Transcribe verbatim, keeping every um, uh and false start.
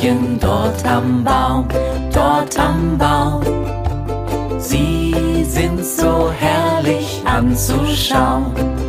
Männchen dort am Baum, dort am Baum. Sie sind so herrlich anzuschauen.